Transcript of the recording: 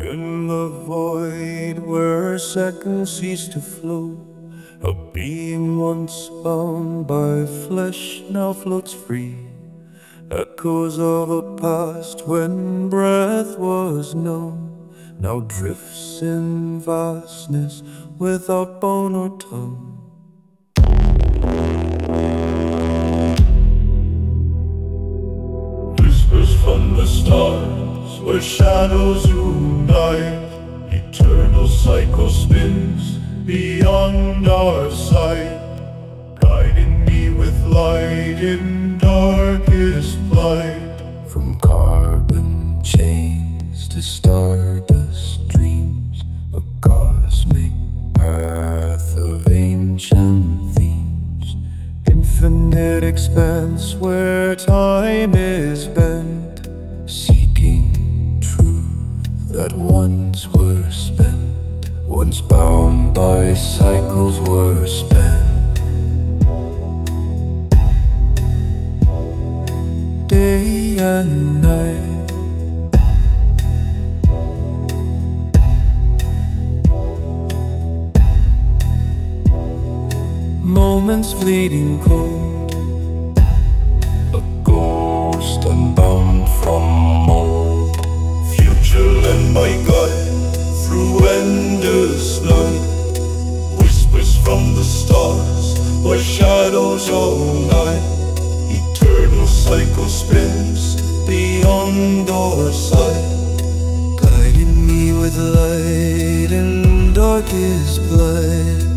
In the void where seconds cease to flow, a being once bound by flesh now floats free. Echoes of a past when breath was known, now drifts in vastness without bone or tongue. Whispers from the stars where shadows unite, eternal cycle spins beyond our sight, guiding me with light in darkest light. From carbon chains to stardust dreams, a cosmic path of ancient themes. Infinite expanse where time is bent, seeking truth that once were spent, once bound by cycles were spent. Day and night, moments fleeting cold, a ghost unbound from mold. Future led by God through endless night, whispers from the stars where shadows all night. Eternal cycle spins beyond our sight, guiding me with light in darkest light.